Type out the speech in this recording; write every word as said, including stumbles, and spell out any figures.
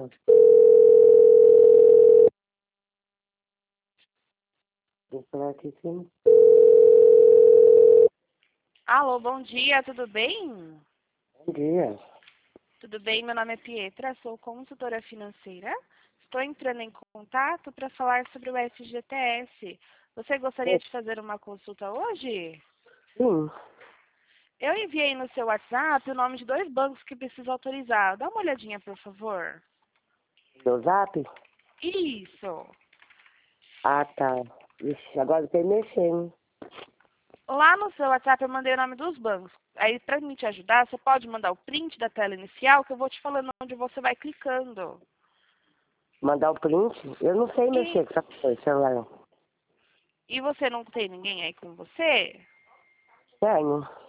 Vou falar aqui sim. Alô, bom dia, tudo bem? Bom dia. Tudo bem, meu nome é Pietra, sou consultora financeira. Estou entrando em contato para falar sobre o F G T S. Você gostaria de fazer uma consulta hoje? Sim. Eu enviei no seu WhatsApp o nome de dois bancos que preciso autorizar. Dá uma olhadinha, por favor. Meu zap? Isso. Ah, tá. Ixi, agora tem mexendo. Lá no seu WhatsApp eu mandei o nome dos bancos. Aí, para me te ajudar, você pode mandar o print da tela inicial que eu vou te falando onde você vai clicando. Mandar o print? Eu não sei E, mexer com essa coisa, celular. e você não tem ninguém aí com você? Tenho.